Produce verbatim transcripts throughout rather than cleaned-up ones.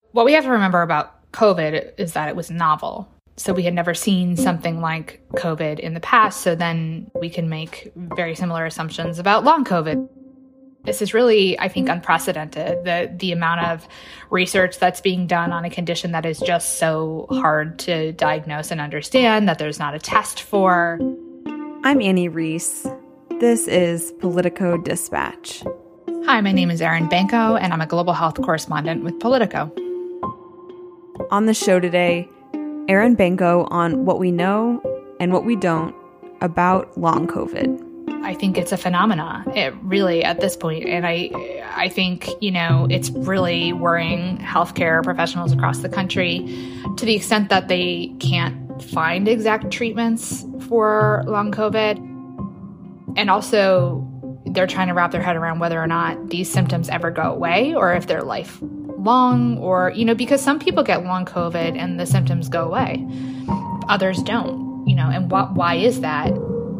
What we have to remember about COVID is that it was novel. So we had never seen something like COVID in the past. So then we can make very similar assumptions about long COVID. This is really, I think, unprecedented, the, the amount of research that's being done on a condition that is just so hard to diagnose and understand, that there's not a test for. I'm Annie Reese. This is Politico Dispatch. Hi, my name is Erin Banco, and I'm a global health correspondent with Politico. On the show today, Erin Banco on what we know and what we don't about long COVID. I think it's a phenomena, it really, at this point. And I I think, you know, it's really worrying healthcare professionals across the country to the extent that they can't find exact treatments for long COVID. And also, they're trying to wrap their head around whether or not these symptoms ever go away or if they're lifelong, or, you know, because some people get long COVID and the symptoms go away. Others don't, you know, and what, why is that?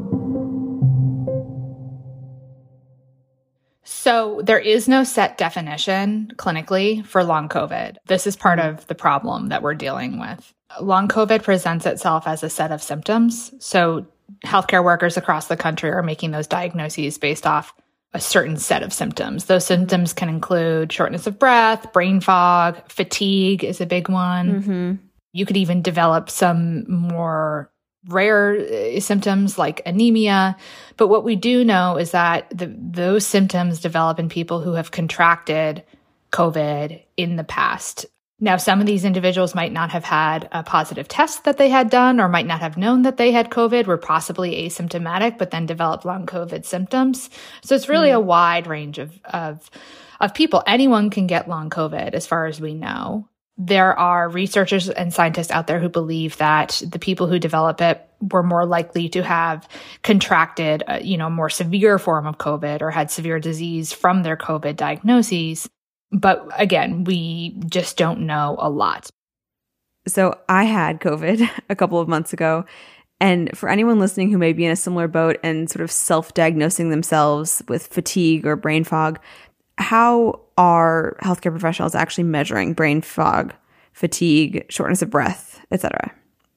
So there is no set definition clinically for long COVID. This is part of the problem that we're dealing with. Long COVID presents itself as a set of symptoms. So healthcare workers across the country are making those diagnoses based off a certain set of symptoms. Those symptoms can include shortness of breath, brain fog, fatigue is a big one. Mm-hmm. You could even develop some more rare symptoms like anemia. But what we do know is that the, those symptoms develop in people who have contracted COVID in the past. Now, some of these individuals might not have had a positive test that they had done, or might not have known that they had COVID, were possibly asymptomatic, but then developed long COVID symptoms. So it's really mm. a wide range of, of, of people. Anyone can get long COVID, as far as we know. There are researchers and scientists out there who believe that the people who develop it were more likely to have contracted, a, you know, a more severe form of COVID or had severe disease from their COVID diagnoses. But again, we just don't know a lot. So I had COVID a couple of months ago. And for anyone listening who may be in a similar boat and sort of self-diagnosing themselves with fatigue or brain fog, how are healthcare professionals actually measuring brain fog, fatigue, shortness of breath, et cetera?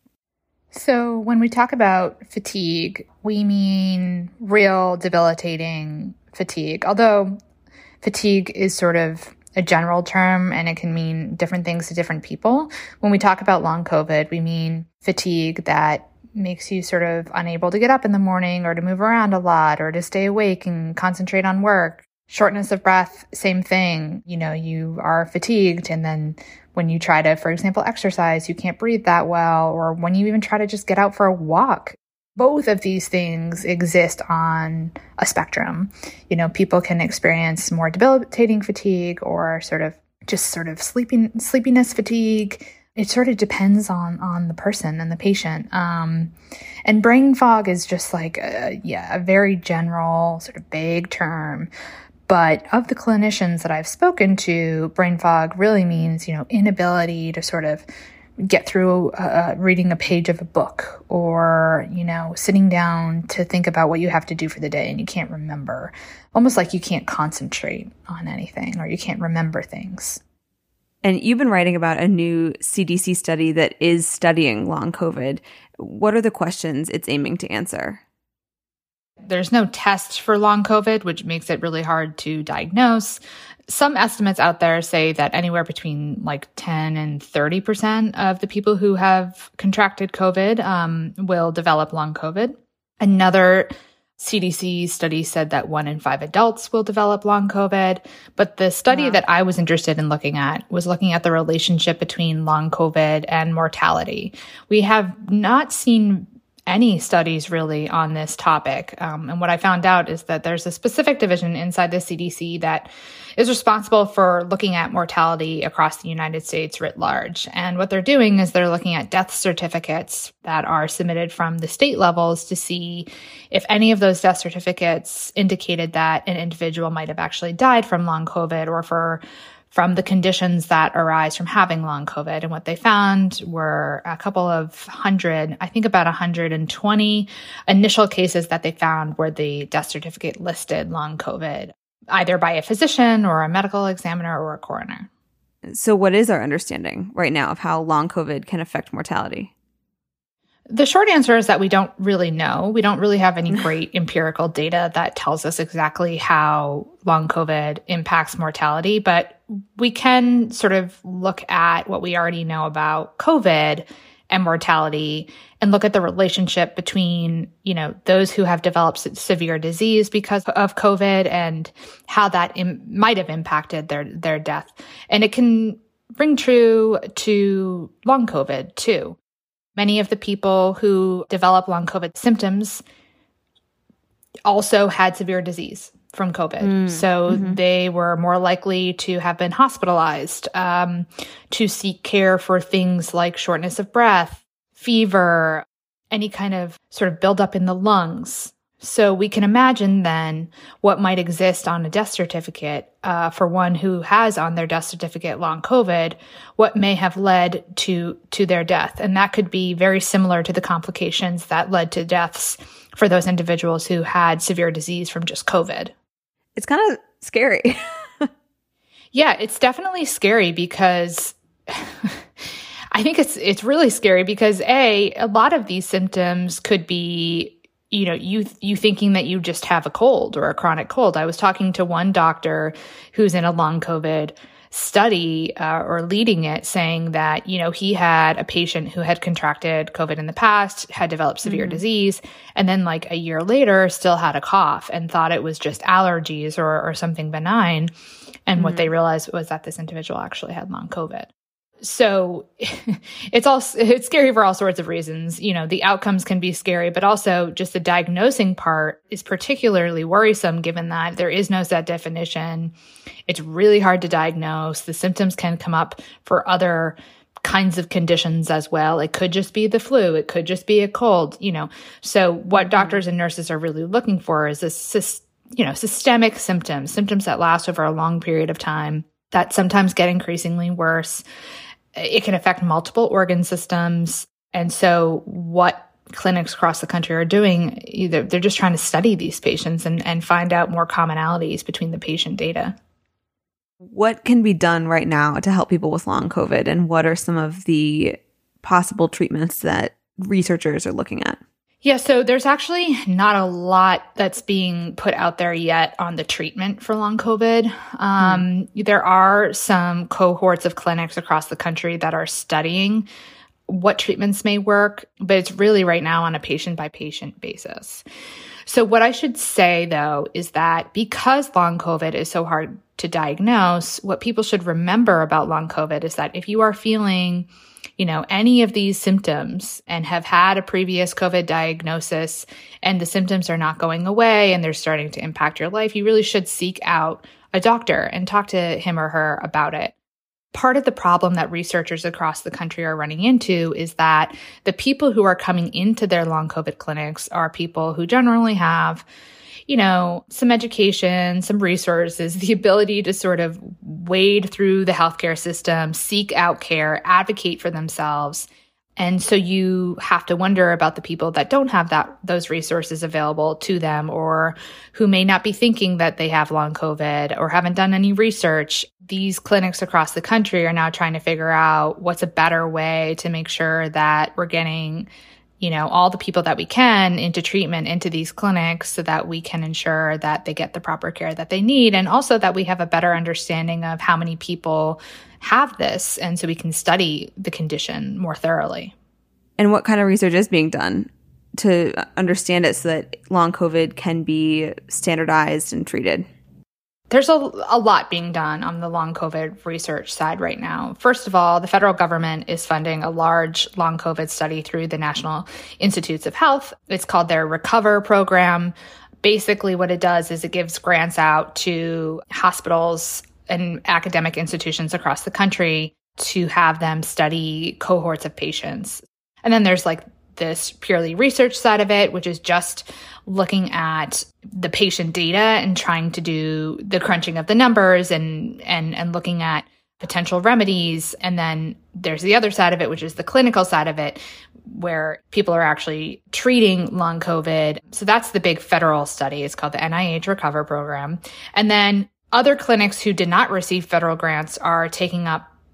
So when we talk about fatigue, we mean real debilitating fatigue, although fatigue is sort of a general term and it can mean different things to different people. When we talk about long COVID, we mean fatigue that makes you sort of unable to get up in the morning or to move around a lot or to stay awake and concentrate on work. Shortness of breath, same thing. You know, you are fatigued, and then when you try to, for example, exercise, you can't breathe that well, or when you even try to just get out for a walk. Both of these things exist on a spectrum. You know, people can experience more debilitating fatigue or sort of just sort of sleeping, sleepiness fatigue. It sort of depends on, on the person and the patient. Um, and brain fog is just like, a, yeah, a very general sort of vague term. But of the clinicians that I've spoken to, brain fog really means, you know, inability to sort of get through uh, reading a page of a book, or, you know, sitting down to think about what you have to do for the day and you can't remember. Almost like you can't concentrate on anything, or you can't remember things. And you've been writing about a new C D C study that is studying long COVID. What are the questions it's aiming to answer? There's no test for long COVID, which makes it really hard to diagnose. Some estimates out there say that anywhere between like ten and thirty percent of the people who have contracted COVID um, will develop long COVID. Another C D C study said that one in five adults will develop long COVID. But the study wow. that I was interested in looking at was looking at the relationship between long COVID and mortality. We have not seen any studies really on this topic. Um, and what I found out is that there's a specific division inside the C D C that is responsible for looking at mortality across the United States writ large. And what they're doing is they're looking at death certificates that are submitted from the state levels to see if any of those death certificates indicated that an individual might have actually died from long COVID, or for from the conditions that arise from having long COVID. And what they found were a couple of hundred, I think about one hundred twenty initial cases that they found where the death certificate listed long COVID, either by a physician or a medical examiner or a coroner. So what is our understanding right now of how long COVID can affect mortality? The short answer is that we don't really know. We don't really have any great empirical data that tells us exactly how long COVID impacts mortality, but we can sort of look at what we already know about COVID and mortality and look at the relationship between, you know, those who have developed severe disease because of COVID and how that Im- might have impacted their, their death. And it can ring true to long COVID too. Many of the people who develop long COVID symptoms also had severe disease from COVID. Mm, so mm-hmm. they were more likely to have been hospitalized, um, to seek care for things like shortness of breath, fever, any kind of sort of buildup in the lungs. So we can imagine then what might exist on a death certificate uh, for one who has on their death certificate long COVID, what may have led to to their death. And that could be very similar to the complications that led to deaths for those individuals who had severe disease from just COVID. It's kind of scary. Yeah, it's definitely scary because I think it's it's really scary because A, a lot of these symptoms could be, you know, you you thinking that you just have a cold or a chronic cold. I was talking to one doctor who's in a long COVID study uh, or leading it, saying that, you know, he had a patient who had contracted COVID in the past, had developed severe mm-hmm. disease, and then like a year later still had a cough and thought it was just allergies or, or something benign. And mm-hmm. what they realized was that this individual actually had long COVID. So it's all, it's scary for all sorts of reasons. You know, the outcomes can be scary, but also just the diagnosing part is particularly worrisome given that there is no set definition. It's really hard to diagnose. The symptoms can come up for other kinds of conditions as well. It could just be the flu. It could just be a cold, you know. So what doctors and nurses are really looking for is this, you know, systemic symptoms, symptoms that last over a long period of time that sometimes get increasingly worse. It can affect multiple organ systems. And so what clinics across the country are doing, either they're just trying to study these patients and, and find out more commonalities between the patient data. What can be done right now to help people with long COVID? And what are some of the possible treatments that researchers are looking at? Yeah, so there's actually not a lot that's being put out there yet on the treatment for long COVID. Um, mm. There are some cohorts of clinics across the country that are studying what treatments may work, but it's really right now on a patient-by-patient basis. So what I should say, though, is that because long COVID is so hard to diagnose, what people should remember about long COVID is that if you are feeling you know, any of these symptoms and have had a previous COVID diagnosis and the symptoms are not going away and they're starting to impact your life, you really should seek out a doctor and talk to him or her about it. Part of the problem that researchers across the country are running into is that the people who are coming into their long COVID clinics are people who generally have, you know, some education, some resources, the ability to sort of wade through the healthcare system, seek out care, advocate for themselves. And so you have to wonder about the people that don't have that those resources available to them or who may not be thinking that they have long COVID or haven't done any research. These clinics across the country are now trying to figure out what's a better way to make sure that we're getting you know, all the people that we can into treatment, into these clinics so that we can ensure that they get the proper care that they need. And also that we have a better understanding of how many people have this. And so we can study the condition more thoroughly. And what kind of research is being done to understand it so that long COVID can be standardized and treated? There's a, a lot being done on the long COVID research side right now. First of all, the federal government is funding a large long COVID study through the National Institutes of Health. It's called their RECOVER program. Basically, what it does is it gives grants out to hospitals and academic institutions across the country to have them study cohorts of patients. And then there's like this purely research side of it, which is just looking at the patient data and trying to do the crunching of the numbers and and and looking at potential remedies. And then there's the other side of it, which is the clinical side of it, where people are actually treating long COVID. So that's the big federal study. It's called the N I H RECOVER program. And then other clinics who did not receive federal grants are taking up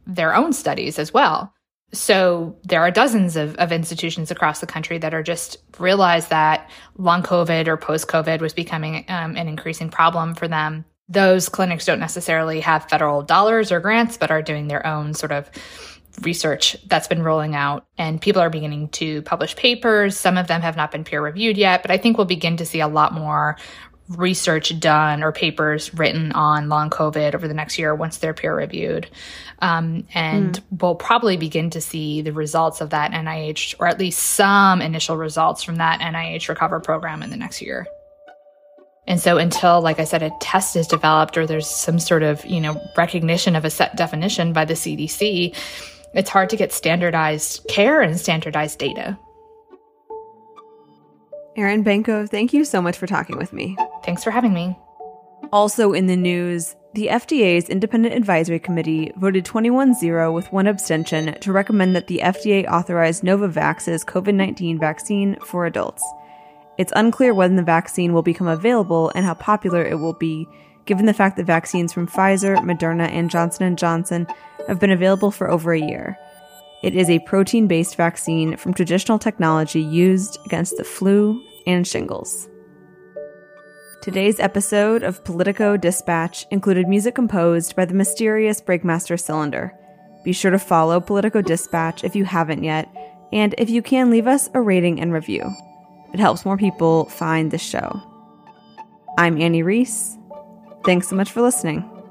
their own studies as well. So there are dozens of, of institutions across the country that are just realized that long COVID or post-COVID was becoming um, an increasing problem for them. Those clinics don't necessarily have federal dollars or grants, but are doing their own sort of research that's been rolling out. And people are beginning to publish papers. Some of them have not been peer-reviewed yet, but I think we'll begin to see a lot more research done or papers written on long COVID over the next year once they're peer-reviewed. Um, and mm. we'll probably begin to see the results of that N I H, or at least some initial results from that N I H Recover program in the next year. And so until, like I said, a test is developed or there's some sort of, you know, recognition of a set definition by the C D C, it's hard to get standardized care and standardized data. Erin Banco, thank you so much for talking with me. Thanks for having me. Also in the news, the F D A's Independent Advisory Committee voted twenty-one zero with one abstention to recommend that the F D A authorize Novavax's COVID nineteen vaccine for adults. It's unclear when the vaccine will become available and how popular it will be, given the fact that vaccines from Pfizer, Moderna, and Johnson and Johnson have been available for over a year. It is a protein-based vaccine from traditional technology used against the flu and shingles. Today's episode of Politico Dispatch included music composed by the mysterious Breakmaster Cylinder. Be sure to follow Politico Dispatch if you haven't yet, and if you can, leave us a rating and review. It helps more people find the show. I'm Annie Reese. Thanks so much for listening.